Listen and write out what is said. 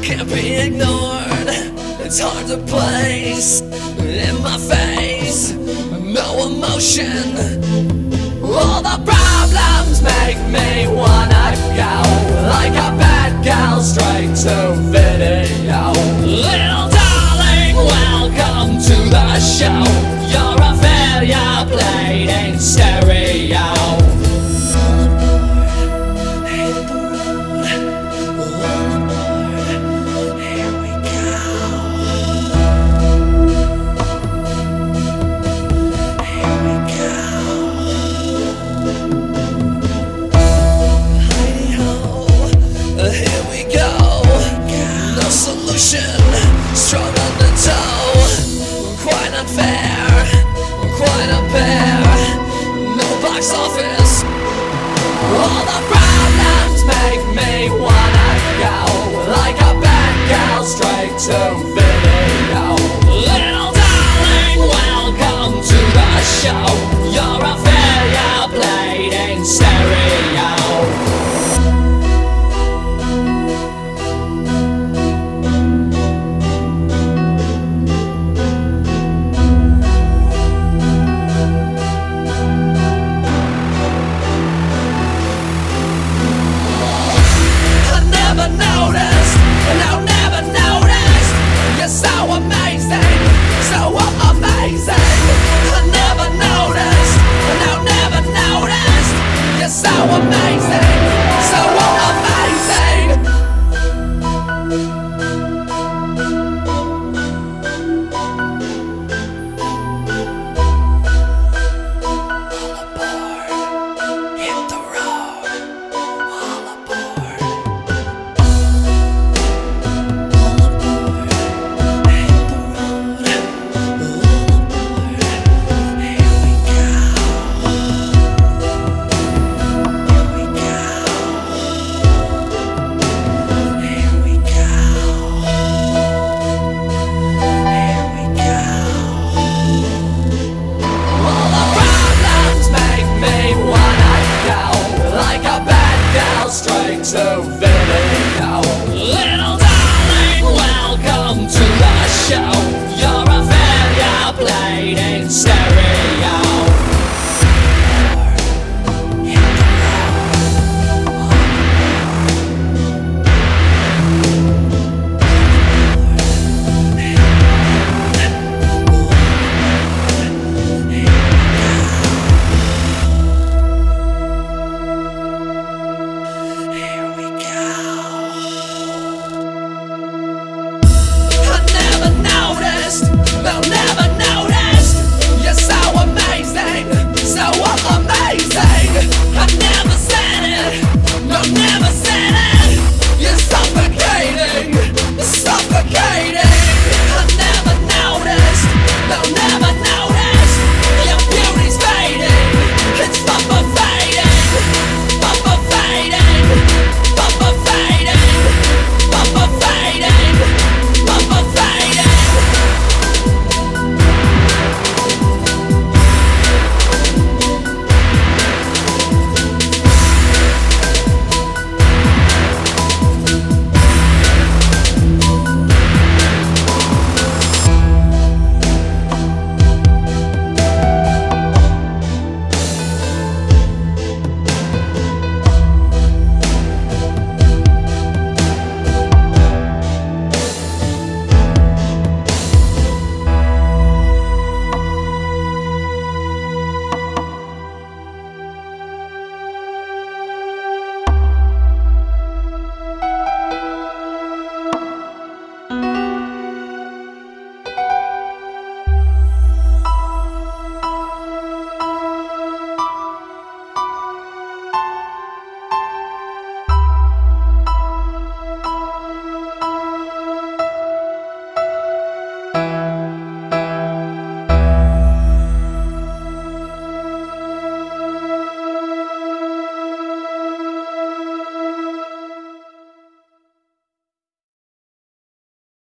can't be ignored. It's hard to place in my face. No emotion. All the problems make me wanna go like a bad girl straight to video. Little darling, welcome to the show. You're a failure played in stereo. Strong on the toe, quite unfair, quite a pair. No box office. All the problems make me wanna go like a bad girl straight to video. Little darling, welcome to the show.